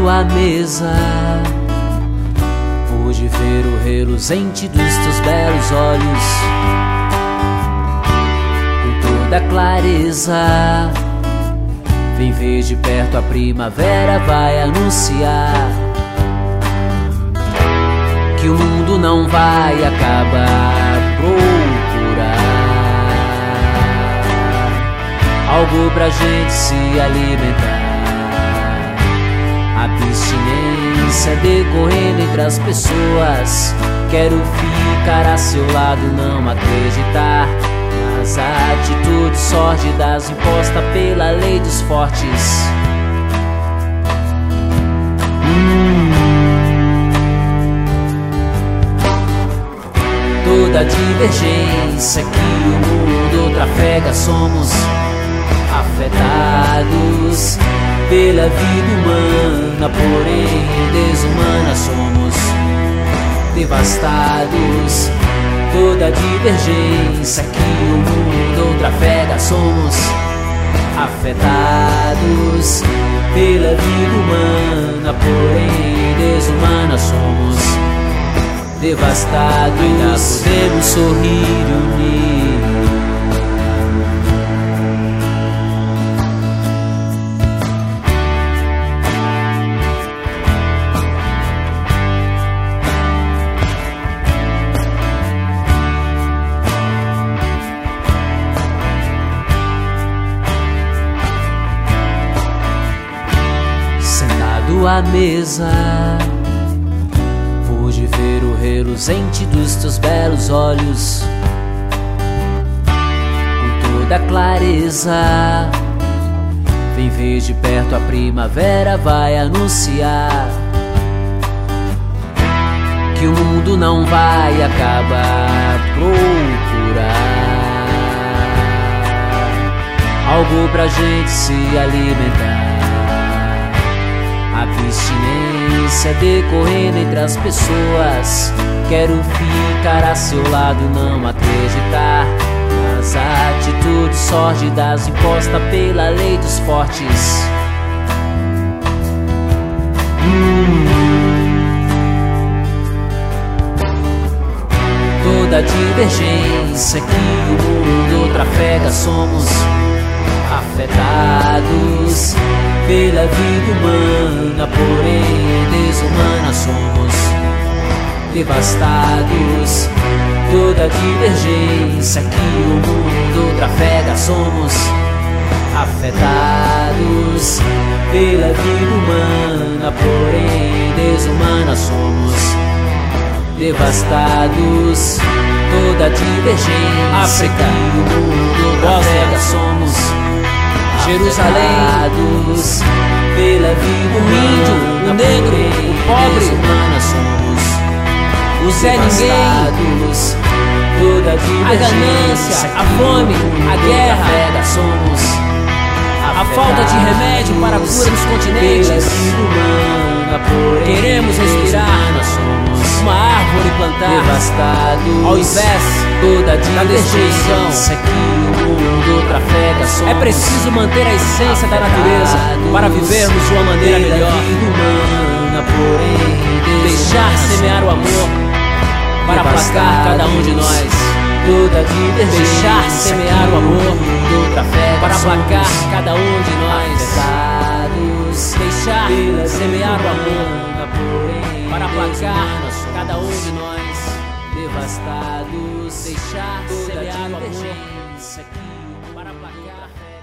Sentado à mesa, pude ver o reluzente dos teus belos olhos com toda clareza. Vem ver de perto, a primavera vai anunciar que o mundo não vai acabar. Procurar algo pra gente se alimentar. Abstinência decorrendo entre as pessoas. Quero ficar a seu lado, não acreditar nas atitudes sórdidas impostas pela lei dos fortes. Toda divergência que o mundo trafega, somos afetados pela vida humana, porém desumana, somos devastados. Toda divergência que o mundo trafega, somos afetados pela vida humana, porém desumana, somos devastados. Ainda podemos sorrir e unir. Sentado à mesa, pude ver o reluzente dos teus belos olhos com toda clareza. Vem ver de perto, a primavera vai anunciar que o mundo não vai acabar. Procurar algo pra gente se alimentar. Abstinência decorrendo entre as pessoas. Quero ficar a seu lado, não acreditar nas atitudes sórdidas impostas pela lei dos fortes. Toda divergência que o mundo trafega, somos afetados pela vida humana, porém desumana, somos devastados. Toda divergência que o mundo trafega, somos afetados pela vida humana, porém desumana, somos devastados. Toda divergência que o mundo trafega, somos Jerusalém, pela vida, o índio, o negro, o pobre, humana, somos o Zé Ninguém, toda a ganância, a fome, a guerra, somos a falta de remédio para a cura dos continentes. Queremos respirar uma árvore plantada ao invés da destruição. É preciso manter a essência da natureza para vivermos de uma maneira melhor. Deixar semear o amor para aplacar cada um de nós. Deixar semear o amor para aplacar cada um de nós. Deixar semear o amor para aplacar cada um de nós. Devastados, deixar semear o amor para aplacar.